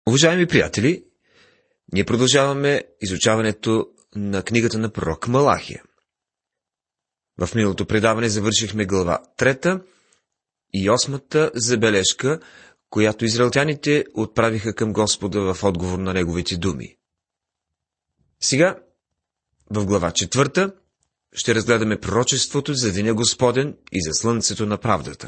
Уважаеми приятели, ние продължаваме изучаването на книгата на пророк Малахия. В миналото предаване завършихме глава 3 и 8 забележка, която израелтяните отправиха към Господа в отговор на неговите думи. Сега, в глава 4 ще разгледаме пророчеството за Деня Господен и за Слънцето на правдата.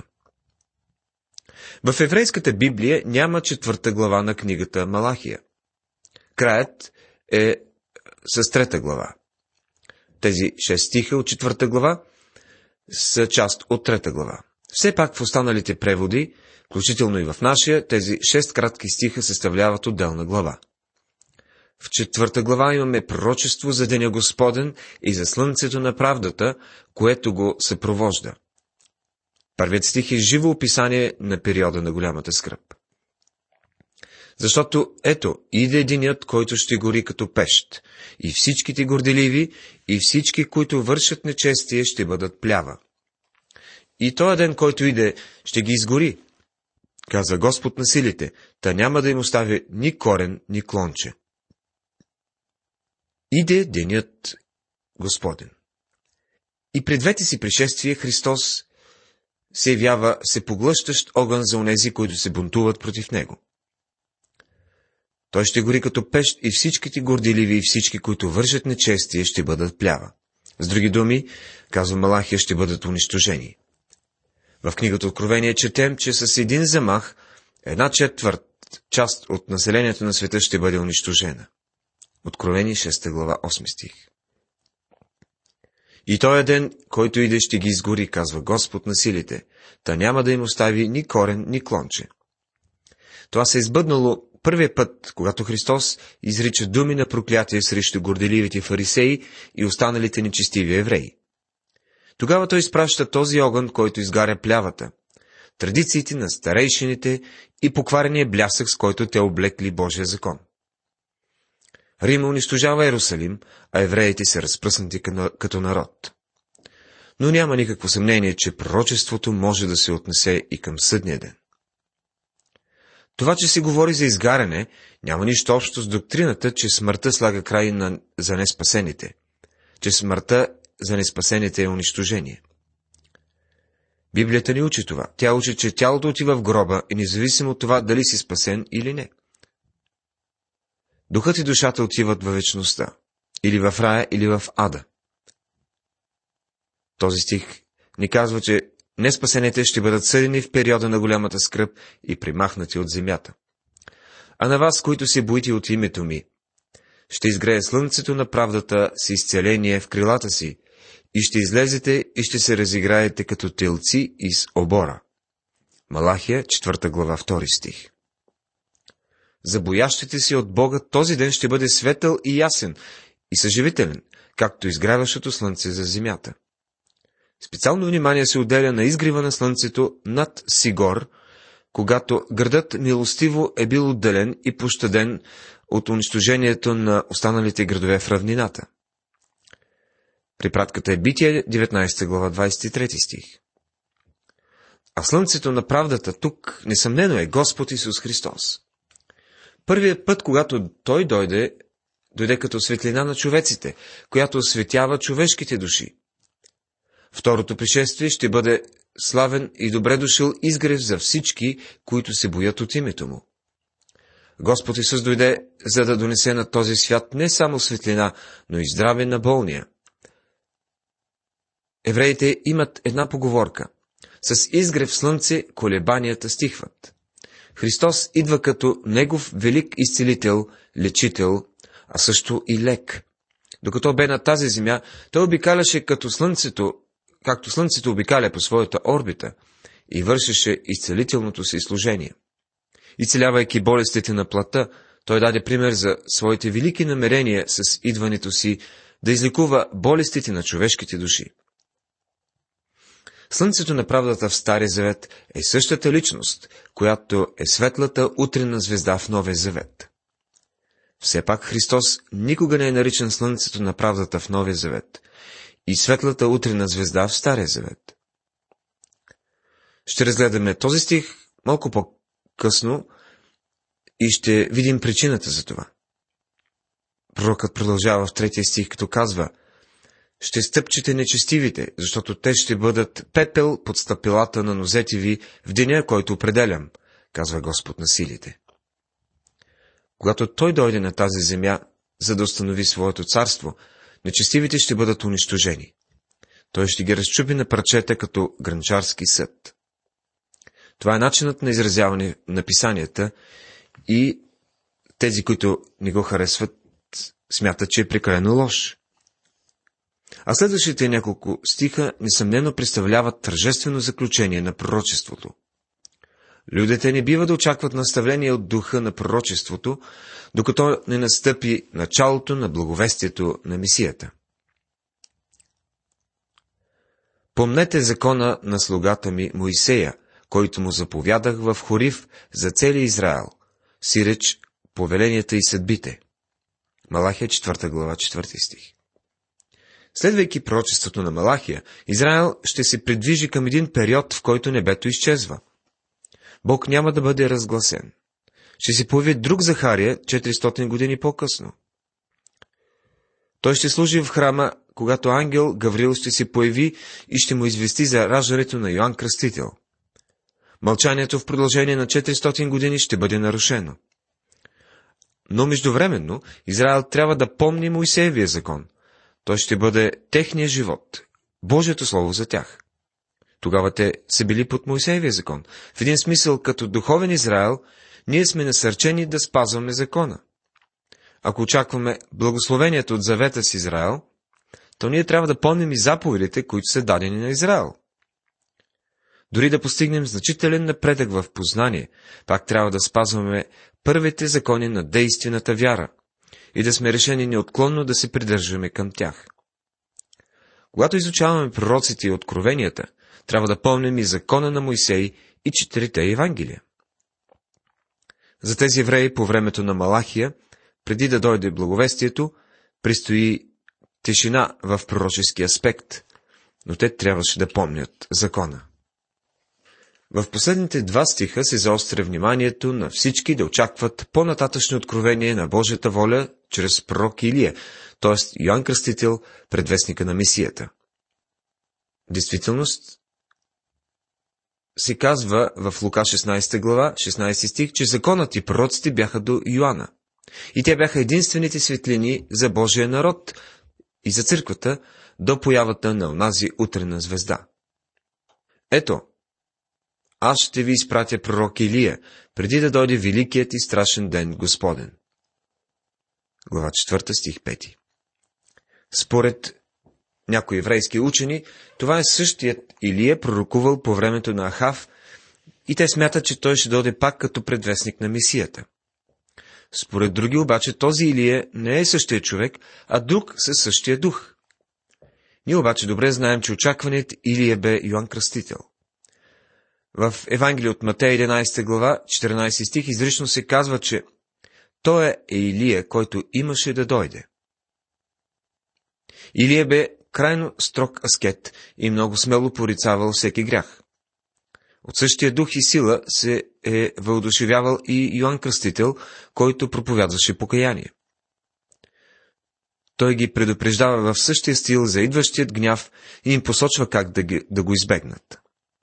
В еврейската Библия няма 4 глава на книгата Малахия. Краят е с 3 глава. Тези 6 стиха от 4 глава са част от 3 глава. Все пак в останалите преводи, включително и в нашия, тези 6 кратки стиха съставляват отделна глава. В 4 глава имаме пророчество за Деня Господен и за Слънцето на правдата, което го съпровожда. Първият стих е живо описание на периода на голямата скръб. Защото, ето, иде денят, който ще гори като пещ, и всичките горделиви, и всички, които вършат нечестие, ще бъдат плява. И този ден, който иде, ще ги изгори, каза Господ на силите, та няма да им остави ни корен, ни клонче. Иде денят Господен. И пред двете си пришествия Христос се явява всепоглъщащ огън за онези, които се бунтуват против него. Той ще гори като пещ и всичките горделиви и всички, които вършат нечестие, ще бъдат плява. С други думи, казва Малахия, ще бъдат унищожени. В книгата Откровение четем, че с един замах 1/4 част от населението на света ще бъде унищожена. Откровение 6 глава 8 стих. И този ден, който иде, ще ги изгори, казва Господ на силите, та няма да им остави ни корен, ни клонче. Това се е избъднало първия път, когато Христос изрича думи на проклятие срещу горделивите фарисеи и останалите нечестиви евреи. Тогава той изпраща този огън, който изгаря плявата, традициите на старейшините и покварения блясък, с който те облекли Божия закон. Рим унищожава Иерусалим, а евреите са разпръснати като народ. Но няма никакво съмнение, че пророчеството може да се отнесе и към съдния ден. Това, че се говори за изгаряне, няма нищо общо с доктрината, че смъртта слага край за неспасените, че смъртта за неспасените е унищожение. Библията ни учи това. Тя учи, че тялото отива в гроба и независимо от това дали си спасен или не. Духът и душата отиват във вечността, или в рая, или в ада. Този стих ни казва, че неспасените ще бъдат съдени в периода на голямата скръб и примахнати от земята. А на вас, които се боите от името ми, ще изгрее слънцето на правдата с изцеление в крилата си, и ще излезете и ще се разиграете като телци из обора. Малахия, 4 глава, 2 стих. За боящите си от Бога този ден ще бъде светъл и ясен и съживителен, както изгряващото слънце за земята. Специално внимание се отделя на изгрива на слънцето над Сигор, когато градът милостиво е бил отделен и пощаден от унищожението на останалите градове в равнината. Препратката е Битие, 19 глава, 23 стих. А слънцето на правдата тук, несъмнено, е Господ Исус Христос. Първият път, когато Той дойде като светлина на човеците, която осветява човешките души. Второто пришествие ще бъде славен и добре дошъл изгрев за всички, които се боят от името Му. Господ Исус дойде, за да донесе на този свят не само светлина, но и здраве на болния. Евреите имат една поговорка. С изгрев слънце колебанията стихват. Христос идва като Негов велик изцелител, лечител, а също и лек. Докато бе на тази земя, той обикаляше както слънцето обикаля по своята орбита и вършеше изцелителното си служение. Изцелявайки болестите на плътта, той даде пример за своите велики намерения с идването си да излекува болестите на човешките души. Слънцето на правдата в Стария завет е същата личност, която е светлата утринна звезда в Новия завет. Все пак Христос никога не е наричан слънцето на правдата в Новия завет и светлата утринна звезда в Стария завет. Ще разгледаме този стих малко по-късно И ще видим причината за това. Пророкът продължава в 3 стих, като казва: ще стъпчете нечестивите, защото те ще бъдат пепел под стъпилата на нозете ви в деня, който определям, казва Господ на силите. Когато Той дойде на тази земя, за да установи своето царство, нечестивите ще бъдат унищожени. Той ще ги разчупи на парчета като гранчарски съд. Това е начинът на изразяване на писанията и тези, които не го харесват, смятат, че е прекалено лош. А следващите няколко стиха несъмнено представляват тържествено заключение на пророчеството. Людите не бива да очакват наставление от духа на пророчеството, докато не настъпи началото на благовестието на Месията. Помнете закона на слугата ми Моисея, който му заповядах в Хорив за целия Израел, сиреч повеленията и съдбите. Малахия 4 глава 4 стих. Следвайки пророчеството на Малахия, Израел ще се придвижи към един период, в който небето изчезва. Бог няма да бъде разгласен. Ще се появи друг Захария 400 години по-късно. Той ще служи в храма, когато ангел Гавриил ще се появи и ще му извести за раждането на Йоан Кръстител. Мълчанието в продължение на 400 години ще бъде нарушено. Но междувременно Израел трябва да помни Моисеевия закон. Той ще бъде техния живот, Божието слово за тях. Тогава те са били под Моисеевия закон. В един смисъл, като духовен Израел, ние сме насърчени да спазваме закона. Ако очакваме благословението от завета с Израел, то ние трябва да помним и заповедите, които са дадени на Израел. Дори да постигнем значителен напредък в познание, пак трябва да спазваме първите закони на действената вяра и да сме решени неотклонно да се придържаме към тях. Когато изучаваме пророците и откровенията, трябва да помним и закона на Моисей и 4 Евангелия. За тези евреи по времето на Малахия, преди да дойде благовестието, предстои тишина в пророчески аспект, но те трябваше да помнят закона. В последните 2 стиха се заостря вниманието на всички да очакват по-нататъчни откровения на Божията воля чрез пророк Илия, т.е. Йоан Кръстител, предвестника на Месията. В действителност се казва в Лука 16 глава, 16 стих, че законът и пророците бяха до Йоанна. И те бяха единствените светлини за Божия народ и за църквата до появата на онази утрена звезда. Ето, аз ще ви изпратя пророк Илия, преди да дойде великият и страшен ден Господен. Глава 4, стих 5. Според някои еврейски учени, това е същият Илия, пророкувал по времето на Ахав, и те смятат, че той ще дойде пак като предвестник на Месията. Според други обаче, този Илия не е същия човек, а друг със същия дух. Ние обаче добре знаем, че очакваният Илия бе Йоан Кръстител. В Евангелие от Матей 11 глава, 14 стих, изрично се казва, че той е Илия, който имаше да дойде. Илия бе крайно строг аскет и много смело порицавал всеки грях. От същия дух и сила се е въодушевявал и Йоан Кръстител, който проповядваше покаяние. Той ги предупреждава в същия стил за идващият гняв и им посочва как да го избегнат.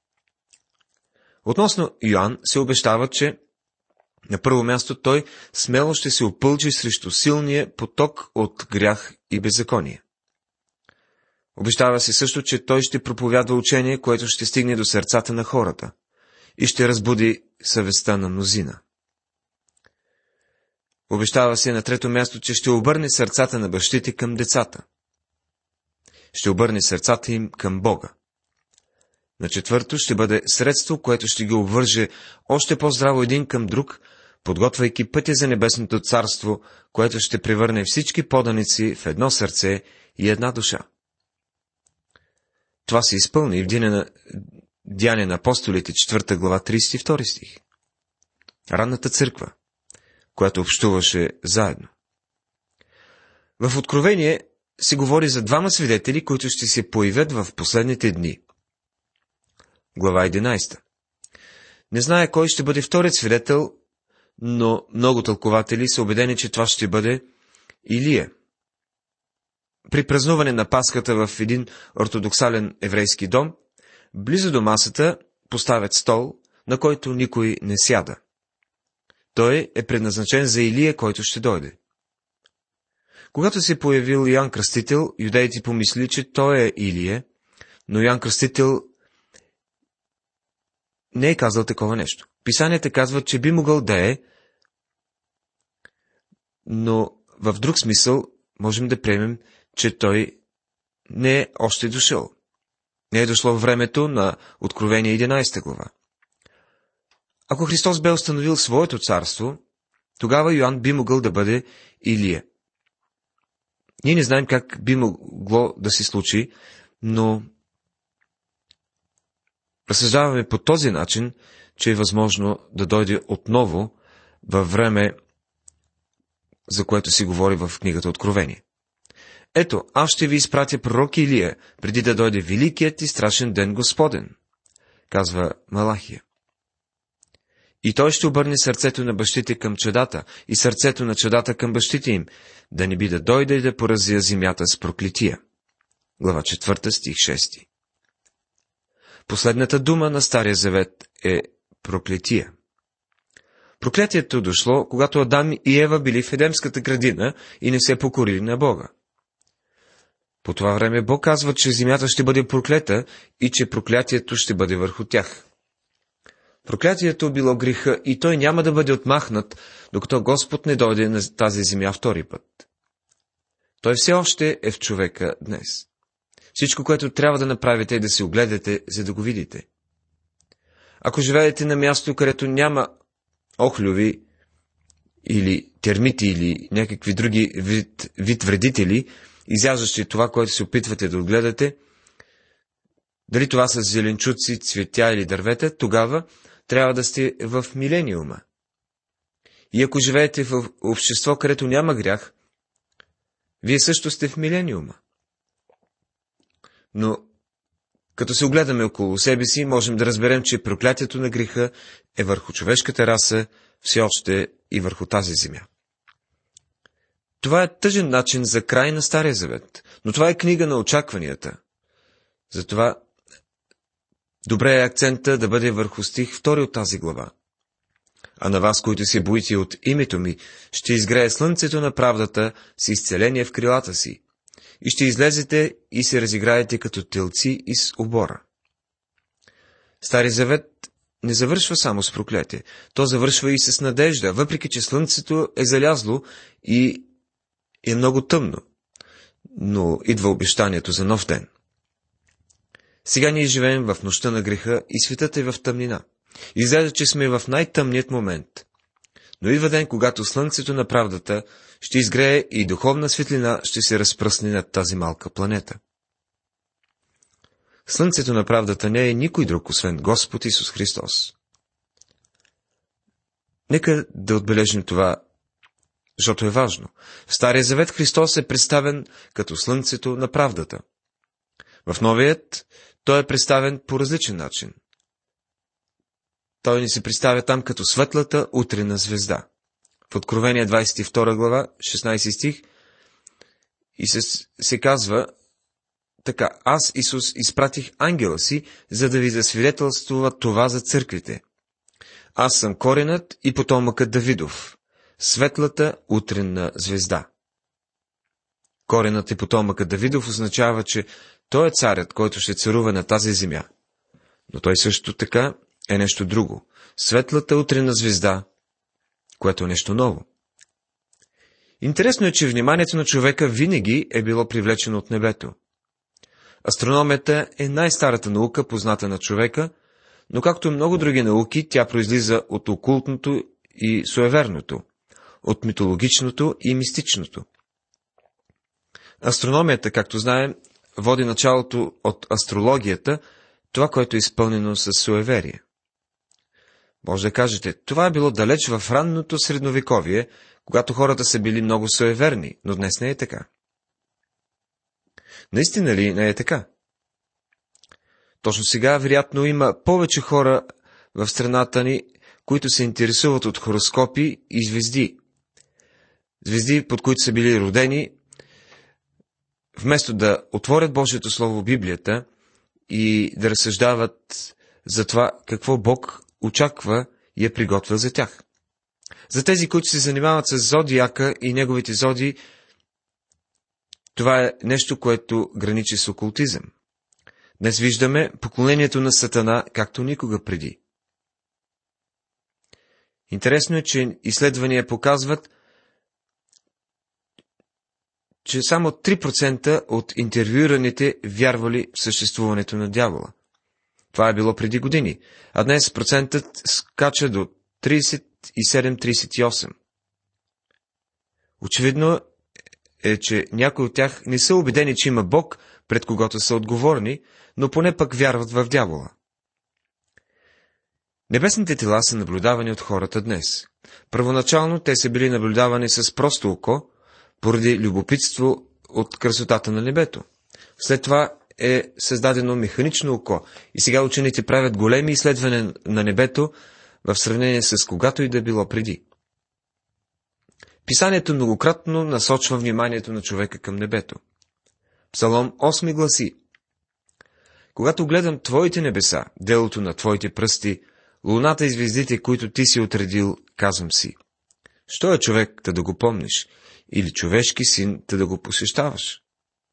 Относно Йоан се обещава, че на първо място той смело ще се опълчи срещу силния поток от грях и беззаконие. Обещава се също, че той ще проповядва учение, което ще стигне до сърцата на хората и ще разбуди съвестта на мнозина. Обещава се на трето място, че ще обърне сърцата на бащите към децата. Ще обърне сърцата им към Бога. На четвърто ще бъде средство, което ще ги обвърже още по-здраво един към друг, подготвяйки пътя за небесното царство, което ще превърне всички поданици в едно сърце и една душа. Това се изпълни и в Деяния на апостолите, 4 глава, 32 стих. Ранната църква, която общуваше заедно. В Откровение се говори за 2 свидетели, които ще се появят в последните дни. Глава 11. Не знае кой ще бъде вторият свидетел, но много тълкователи са убедени, че това ще бъде Илия. При празнуване на Пасхата в един ортодоксален еврейски дом, близо до масата поставят стол, на който никой не сяда. Той е предназначен за Илия, който ще дойде. Когато се появил Йоан Кръстител, юдеите помисли, че той е Илия, но Йоан Кръстител не е казал такова нещо. Писанията казват, че би могъл да е, но в друг смисъл можем да приемем, че той не е още дошъл. Не е дошло времето на Откровение 11 глава. Ако Христос бе установил своето царство, тогава Йоан би могъл да бъде Илия. Ние не знаем как би могло да се случи, но разсъждаваме по този начин, че е възможно да дойде отново във време, за което си говори в книгата Откровение. Ето, аз ще ви изпратя пророк Илия, преди да дойде великият и страшен ден Господен, казва Малахия. И той ще обърне сърцето на бащите към чадата и сърцето на чадата към бащите им, да не би да дойде и да поразя земята с проклетия. Глава 4, стих 6. Последната дума на Стария завет е проклетия. Проклетието дошло, когато Адам и Ева били в Едемската градина и не се покорили на Бога. По това време Бог казва, че земята ще бъде проклета и че проклятието ще бъде върху тях. Проклятието било греха и той няма да бъде отмахнат, докато Господ не дойде на тази земя втори път. Той все още е в човека днес. Всичко, което трябва да направите, е да се огледате, за да го видите. Ако живеете на място, където няма охлюви или термити или някакви други вид вредители, изяждащи това, което се опитвате да отгледате, дали това са зеленчуци, цветя или дървета, тогава трябва да сте в милениума. И ако живеете в общество, където няма грях, вие също сте в милениума. Но, като се огледаме около себе си, можем да разберем, че проклятието на греха е върху човешката раса, все още и върху тази земя. Това е тъжен начин за край на Стария завет, но това е книга на очакванията. Затова добре е акцента да бъде върху стих 2 от тази глава. А на вас, които се боите от името ми, ще изгрее слънцето на правдата с изцеление в крилата си, и ще излезете и се разиграете като телци из обора. Стари завет не завършва само с проклятие, то завършва и с надежда, въпреки че слънцето е залязло и е много тъмно, но идва обещанието за нов ден. Сега ние живеем в нощта на греха и светът е в тъмнина. Изглежда, че сме в най-тъмният момент. Но идва ден, когато слънцето на правдата ще изгрее и духовна светлина ще се разпръсне над тази малка планета. Слънцето на правдата не е никой друг, освен Господ Исус Христос. Нека да отбележим това, защото е важно. В Стария завет Христос е представен като слънцето на правдата. В Новият той е представен по различен начин. Той ни се представя там като светлата утрена звезда. В Откровение 22 глава, 16 стих, и се казва така: аз, Исус, изпратих ангела си, за да ви засвидетелствува това за църквите. Аз съм коренът и потомъкът Давидов, светлата утренна звезда. Коренът и потомъкът Давидов означава, че той е царят, който ще царува на тази земя. Но той също така е нещо друго. Светлата утренна звезда, което е нещо ново. Интересно е, че вниманието на човека винаги е било привлечено от небето. Астрономията е най-старата наука, позната на човека, но както и много други науки, тя произлиза от окултното и суеверното, от митологичното и мистичното. Астрономията, както знаем, води началото от астрологията, това, което е изпълнено с суеверие. Може да кажете, това е било далеч в ранното средновековие, когато хората са били много суеверни, но днес не е така. Наистина ли не е така? Точно сега, вероятно, има повече хора в страната ни, които се интересуват от хороскопи и звезди. Звезди, под които са били родени, вместо да отворят Божието Слово в Библията и да разсъждават за това какво Бог очаква и е приготвил за тях. За тези, които се занимават с зодиака и неговите зодии, това е нещо, което граничи с окултизъм. Днес виждаме поклонението на Сатана, както никога преди. Интересно е, че изследвания показват, че само 3% от интервюираните вярвали в съществуването на дявола. Това е било преди години, а днес процентът скача до 37-38. Очевидно е, че някои от тях не са убедени, че има Бог, пред когото са отговорни, но поне пък вярват в дявола. Небесните тела са наблюдавани от хората днес. Първоначално те са били наблюдавани с просто око, поради любопитство от красотата на небето. След това е създадено механично око и сега учените правят големи изследвания на небето в сравнение с когато и да било преди. Писанието многократно насочва вниманието на човека към небето. Псалом 8 гласи: Когато гледам Твоите небеса, делото на Твоите пръсти, луната и звездите, които Ти си отредил, казвам си: що е човек, да го помниш, или човешки син, да го посещаваш?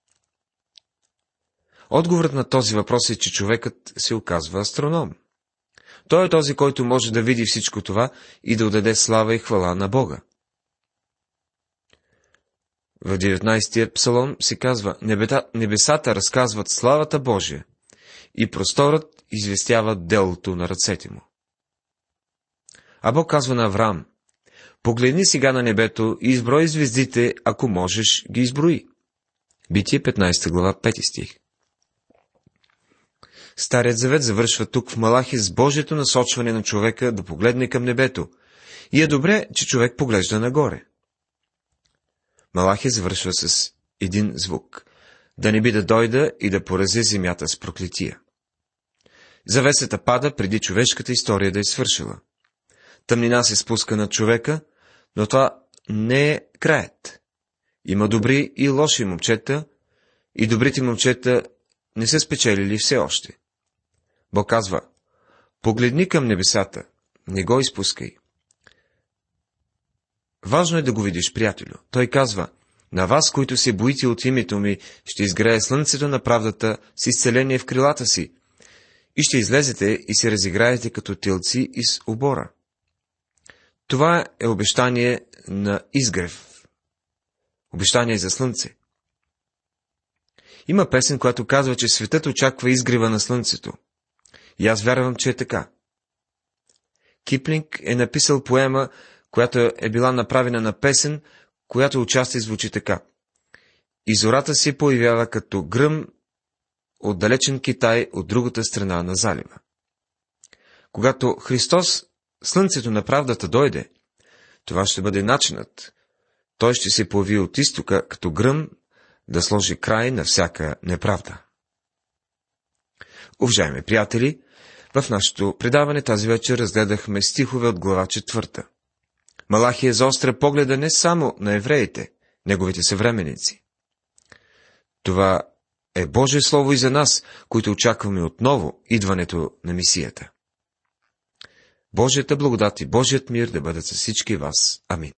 Отговорът на този въпрос е, че човекът се оказва астроном. Той е този, който може да види всичко това и да отдаде слава и хвала на Бога. В 19-тия псалом се казва: небесата разказват славата Божия и просторът известява делото на ръцете му. А Бог казва на Авраам: погледни сега на небето и изброй звездите, ако можеш, ги изброи. Битие 15 глава 5 стих. Старият завет завършва тук в Малахи с Божието насочване на човека да погледне към небето. И е добре, че човек поглежда нагоре. Малахи завършва с един звук: да не би да дойда и да порази земята с проклетия. Завесата пада преди човешката история да е свършила. Тъмнина се спуска над човека, но това не е краят. Има добри и лоши момчета, и добрите момчета не са спечелили все още. Бог казва: погледни към небесата, не го изпускай. Важно е да го видиш, приятелю. Той казва: на вас, които се боите от името ми, ще изгрее слънцето на правдата с изцеление в крилата си, и ще излезете и се разиграете като телци из обора. Това е обещание на изгрев. Обещание за слънце. Има песен, която казва, че светът очаква изгрева на слънцето. И аз вярвам, че е така. Киплинг е написал поема, която е била направена на песен, която отчасти звучи така: и зората се появява като гръм от далечен Китай от другата страна на залива. Когато Христос, слънцето на правдата, дойде, това ще бъде начинът. Той ще се появи от изтока като гръм да сложи край на всяка неправда. Уважаеми приятели, в нашето предаване тази вечер разгледахме стихове от глава 4. Малахия заостря погледа не само на евреите, неговите съвременници. Това е Божие слово и за нас, които очакваме отново идването на Месията. Божията благодат и Божият мир да бъдат с всички вас. Амин.